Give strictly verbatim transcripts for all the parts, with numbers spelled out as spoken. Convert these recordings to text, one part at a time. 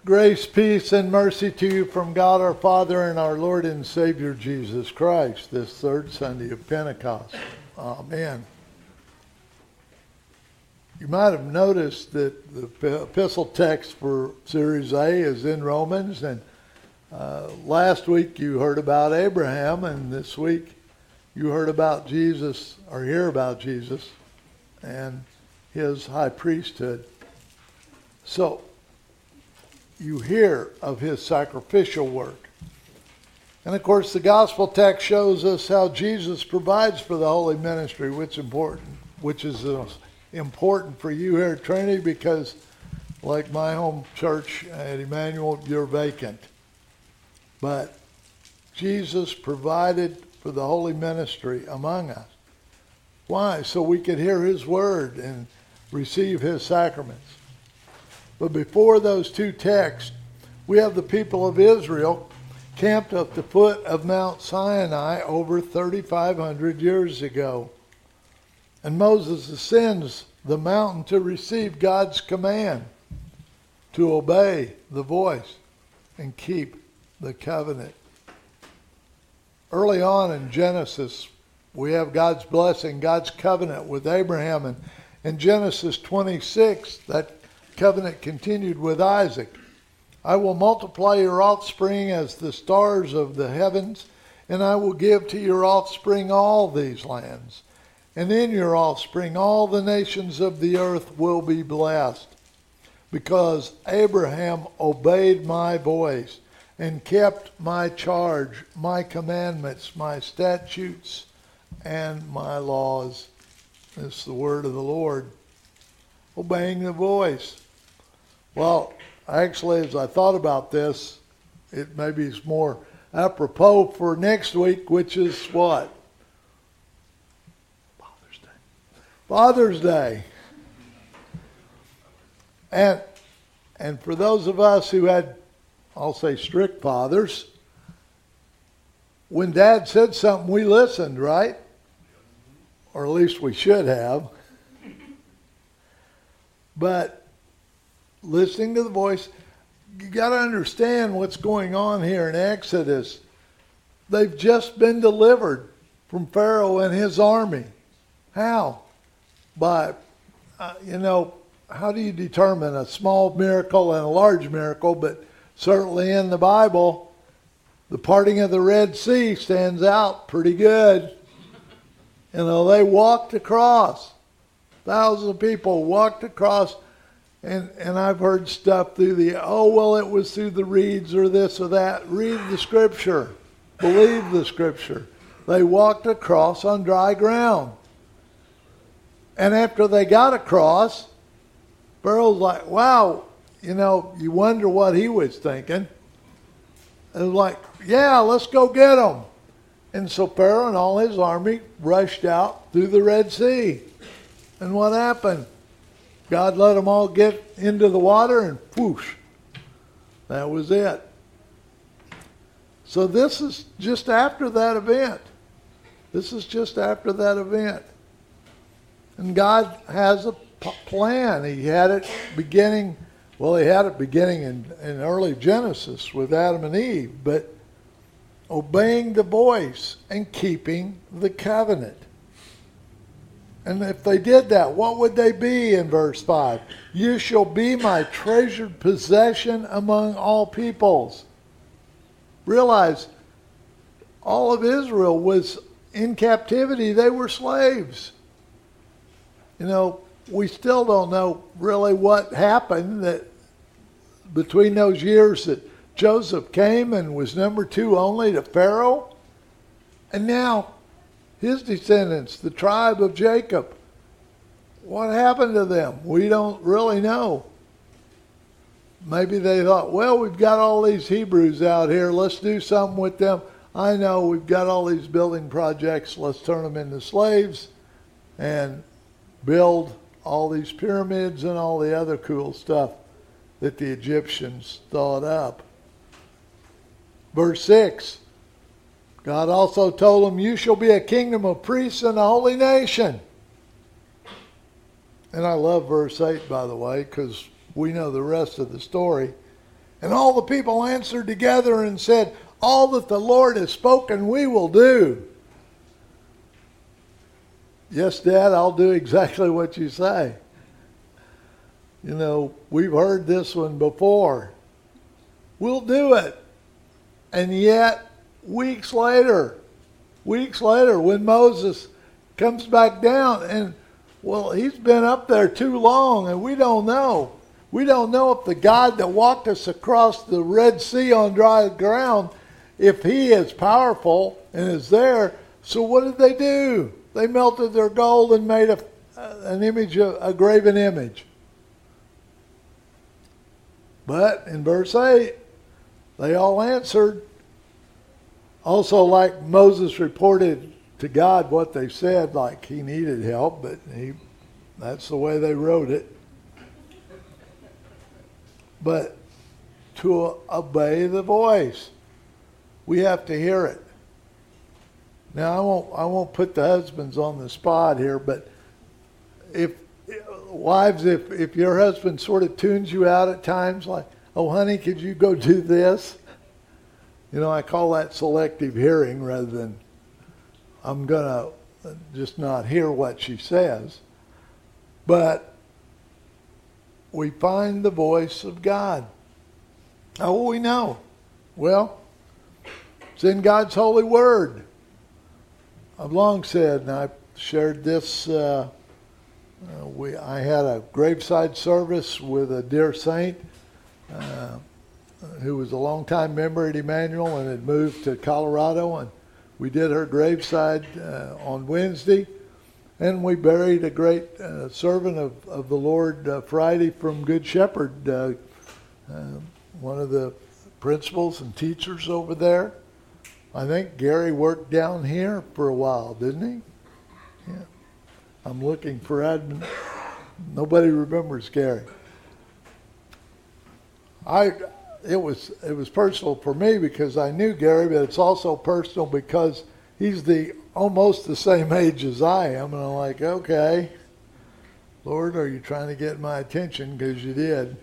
Grace, peace, and mercy to you from God our Father and our Lord and Savior Jesus Christ, this third Sunday of Pentecost. Amen. You might have noticed that the epistle text for Series A is in Romans, and uh, last week you heard about Abraham, and this week you heard about Jesus, or hear about Jesus, and his high priesthood. So, you hear of his sacrificial work. And of course, the gospel text shows us how Jesus provides for the holy ministry, which important, which is uh, important for you here at Trinity, because like my home church at Emmanuel, you're vacant. But Jesus provided for the holy ministry among us. Why? So we could hear his word and receive his sacraments. But before those two texts, we have the people of Israel camped at the foot of Mount Sinai over thirty-five hundred years ago. And Moses ascends the mountain to receive God's command, to obey the voice and keep the covenant. Early on in Genesis, we have God's blessing, God's covenant with Abraham. And in Genesis twenty-six, that covenant continued with Isaac. I will multiply your offspring as the stars of the heavens, and I will give to your offspring all these lands. And in your offspring all the nations of the earth will be blessed, because Abraham obeyed my voice and kept my charge, my commandments, my statutes, and my laws. This is the word of the Lord. Obeying the voice. Well, actually, as I thought about this, it maybe is more apropos for next week, which is what? Father's Day. Father's Day. And, and for those of us who had, I'll say, strict fathers, when Dad said something, we listened, right? Or at least we should have. But listening to the voice, you got to understand what's going on here in Exodus. They've just been delivered from Pharaoh and his army. How? By, uh, you know, how do you determine a small miracle and a large miracle? But certainly in the Bible, the parting of the Red Sea stands out pretty good. You know, they walked across. Thousands of people walked across. And and I've heard stuff through the, oh, well, it was through the reeds or this or that. Read the scripture. Believe the scripture. They walked across on dry ground. And after they got across, Pharaoh's like, wow, you know, you wonder what he was thinking. It was like, yeah, let's go get them. And so Pharaoh and all his army rushed out through the Red Sea. And what happened? God let them all get into the water and whoosh, that was it. So this is just after that event. This is just after that event. And God has a p- plan. He had it beginning, well, he had it beginning in, in early Genesis with Adam and Eve, but obeying the voice and keeping the covenant. And if they did that, what would they be in verse five? You shall be my treasured possession among all peoples. Realize, all of Israel was in captivity. They were slaves. You know, we still don't know really what happened that between those years that Joseph came and was number two only to Pharaoh. And now, his descendants, the tribe of Jacob, what happened to them? We don't really know. Maybe they thought, well, we've got all these Hebrews out here. Let's do something with them. I know we've got all these building projects. Let's turn them into slaves and build all these pyramids and all the other cool stuff that the Egyptians thought up. Verse six. God also told them, you shall be a kingdom of priests and a holy nation. And I love verse eight, by the way, because we know the rest of the story. And all the people answered together and said, all that the Lord has spoken we will do. Yes, Dad, I'll do exactly what you say. You know, we've heard this one before. We'll do it. And yet, weeks later, weeks later, when Moses comes back down, and, well, he's been up there too long, and we don't know. We don't know if the God that walked us across the Red Sea on dry ground, if he is powerful and is there. So what did they do? They melted their gold and made a, an image, a graven image. But in verse eight, they all answered. Also, like Moses reported to God what they said, like he needed help, but he, that's the way they wrote it. But to obey the voice, we have to hear it. Now, I won't, I won't put the husbands on the spot here, but if wives, if, if your husband sort of tunes you out at times, like, oh, honey, could you go do this? You know, I call that selective hearing rather than I'm going to just not hear what she says. But we find the voice of God. How will we know? Well, it's in God's holy word. I've long said, and I've shared this, uh, uh, we, I had a graveside service with a dear saint uh, who was a longtime member at Emmanuel and had moved to Colorado, and we did her graveside uh, on Wednesday, and we buried a great uh, servant of, of the Lord uh, Friday from Good Shepherd, uh, uh, one of the principals and teachers over there. I think Gary worked down here for a while, didn't he? Yeah. I'm looking for admin. Nobody remembers Gary. I it was it was personal for me because I knew Gary, but it's also personal because he's the almost the same age as I am, and I'm like, okay, Lord, are you trying to get my attention? Because you did.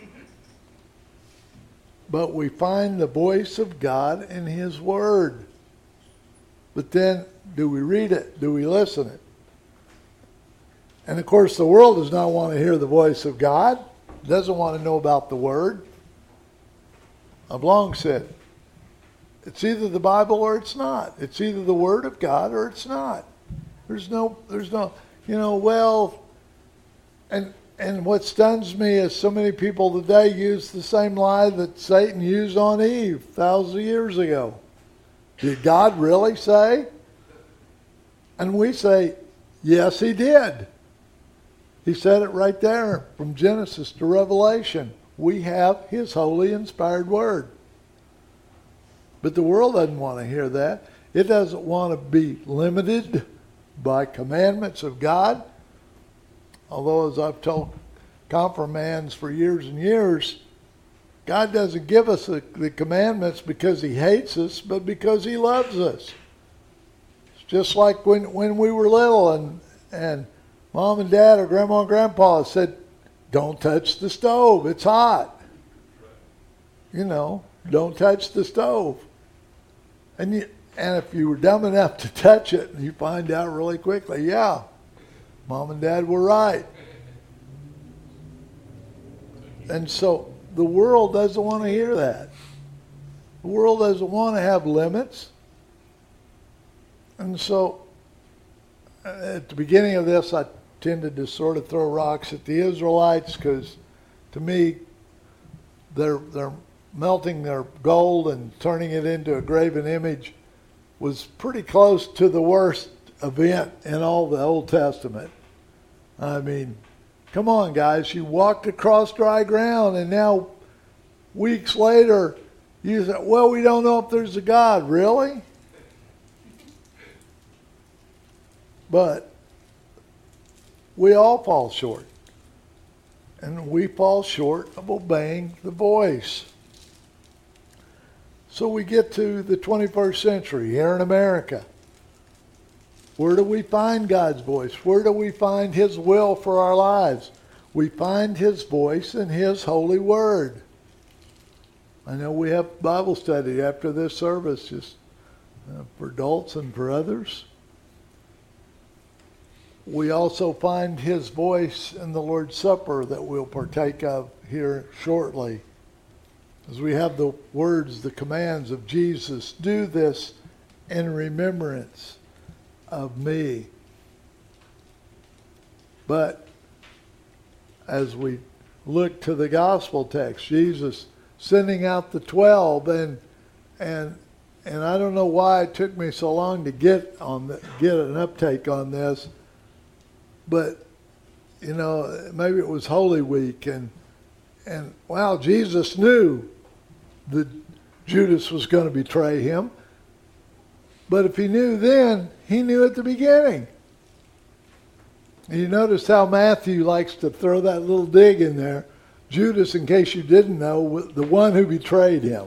But we find the voice of God in his word. But then, do we read it? Do we listen it? And of course, the world does not want to hear the voice of God. It doesn't want to know about the word. I've long said, it's either the Bible or it's not. It's either the word of God or it's not. There's no, there's no, you know, well, and And what stuns me is so many people today use the same lie that Satan used on Eve thousands of years ago. Did God really say? And we say, yes, he did. He said it right there from Genesis to Revelation. We have his holy inspired word. But the world doesn't want to hear that. It doesn't want to be limited by commandments of God. Although, as I've told confirmands for years and years, God doesn't give us the, the commandments because he hates us, but because he loves us. It's just like when, when we were little and, and mom and dad or grandma and grandpa said, don't touch the stove, it's hot. You know, don't touch the stove. And, you, and if you were dumb enough to touch it, you find out really quickly, yeah, Mom and Dad were right. And so the world doesn't want to hear that. The world doesn't want to have limits. And so at the beginning of this, I tended to sort of throw rocks at the Israelites because to me, they're, they're melting their gold and turning it into a graven image was pretty close to the worst event in all the Old Testament. I mean, come on, guys. You walked across dry ground, and now weeks later, you say, well, we don't know if there's a God. Really? But we all fall short. And we fall short of obeying the voice. So we get to the twenty-first century here in America. Where do we find God's voice? Where do we find his will for our lives? We find his voice in his holy word. I know we have Bible study after this service, just uh, for adults and for others. We also find his voice in the Lord's Supper that we'll partake of here shortly. As we have the words, the commands of Jesus, do this in remembrance of me. But as we look to the gospel text, Jesus sending out the twelve, and and and I don't know why it took me so long to get on the, get an uptake on this, but you know, maybe it was Holy Week, and and wow, Jesus knew that Judas was going to betray him. But if he knew then, he knew at the beginning. And you notice how Matthew likes to throw that little dig in there. Judas, in case you didn't know, the one who betrayed him.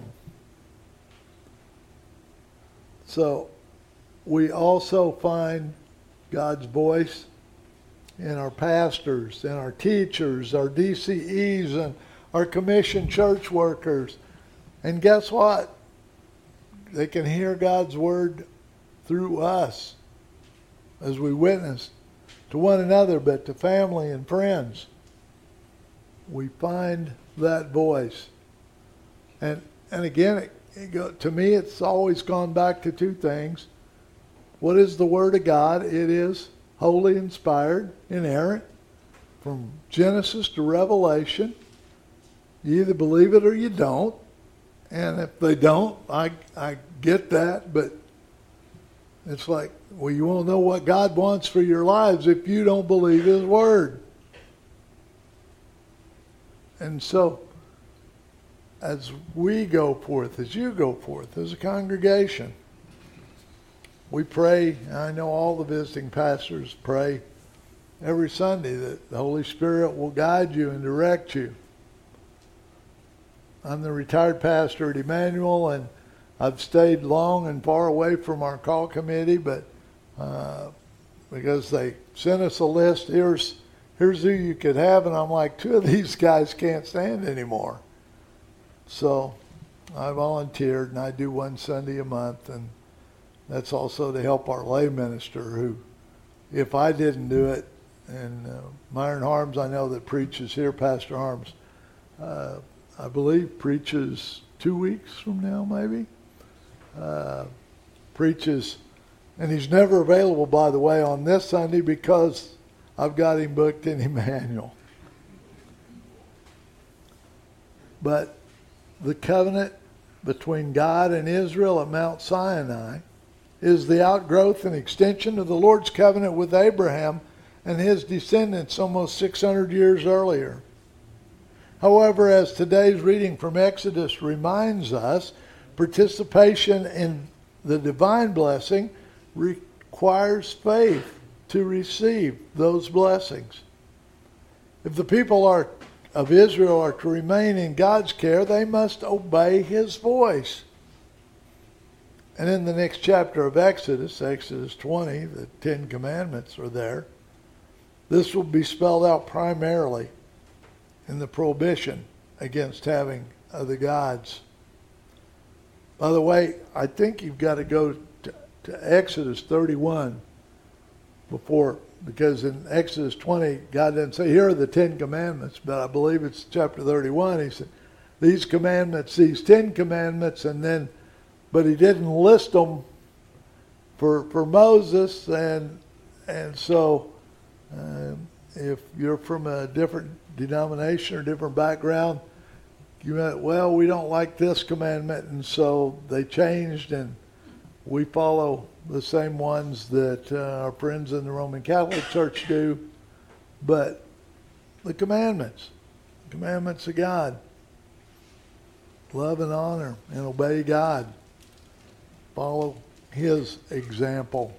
So we also find God's voice in our pastors, in our teachers, our D C Es, and our commissioned church workers. And guess what? They can hear God's word through us as we witness to one another, but to family and friends. We find that voice. And and again, it, it go, to me, it's always gone back to two things. What is the Word of God? It is holy, inspired, inerrant, from Genesis to Revelation. You either believe it or you don't. And if they don't, I I get that, but it's like, well, you won't know what God wants for your lives if you don't believe His Word. And so, as we go forth, as you go forth, as a congregation, we pray. I know all the visiting pastors pray every Sunday that the Holy Spirit will guide you and direct you. I'm the retired pastor at Emmanuel, and I've stayed long and far away from our call committee, but uh, because they sent us a list, here's here's who you could have, and I'm like, two of these guys can't stand anymore. So I volunteered, and I do one Sunday a month, and that's also to help our lay minister who, if I didn't do it, and uh, Myron Harms, I know that preaches here, Pastor Harms, uh, I believe preaches two weeks from now, maybe. Uh, preaches, and he's never available, by the way, on this Sunday because I've got him booked in Emmanuel. But the covenant between God and Israel at Mount Sinai is the outgrowth and extension of the Lord's covenant with Abraham and his descendants almost six hundred years earlier. However, as today's reading from Exodus reminds us, participation in the divine blessing requires faith to receive those blessings. If the people are of Israel are to remain in God's care, they must obey His voice. And in the next chapter of Exodus, Exodus twenty, the Ten Commandments are there. This will be spelled out primarily in the prohibition against having other gods. By the way, I think you've got to go to, to Exodus thirty-one before, because in Exodus twenty, God didn't say, here are the Ten Commandments, but I believe it's chapter thirty-one. He said, these commandments, these Ten Commandments, and then, but He didn't list them for for Moses, and and so um, if you're from a different denomination or different background, you went, well, we don't like this commandment, and so they changed, and we follow the same ones that uh, our friends in the Roman Catholic Church do. But the commandments, the commandments of God, love and honor and obey God, follow His example.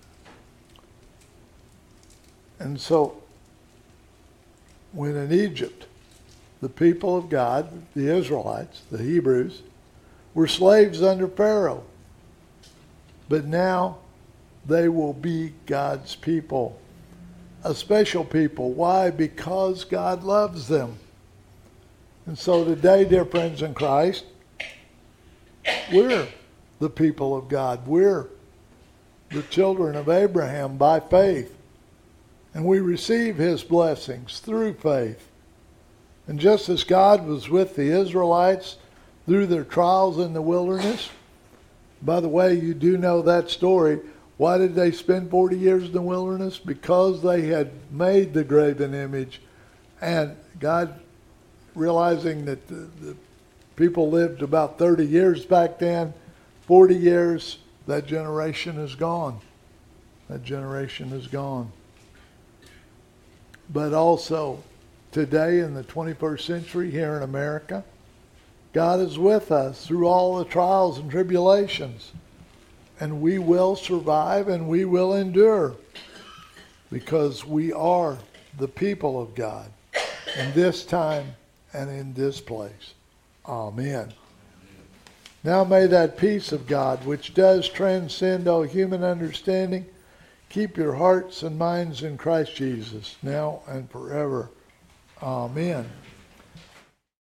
And so when in Egypt, the people of God, the Israelites, the Hebrews, were slaves under Pharaoh. But now they will be God's people, a special people. Why? Because God loves them. And so today, dear friends in Christ, We're the people of God. We're the children of Abraham by faith. And we receive his blessings through faith. And just as God was with the Israelites through their trials in the wilderness, by the way, you do know that story. Why did they spend forty years in the wilderness? Because they had made the graven image. And God, realizing that the, the people lived about thirty years back then, forty years, that generation is gone. That generation is gone. But also, today in the twenty-first century here in America, God is with us through all the trials and tribulations. And we will survive and we will endure because we are the people of God in this time and in this place. Amen. Now may that peace of God, which does transcend all human understanding, keep your hearts and minds in Christ Jesus, now and forever. Amen.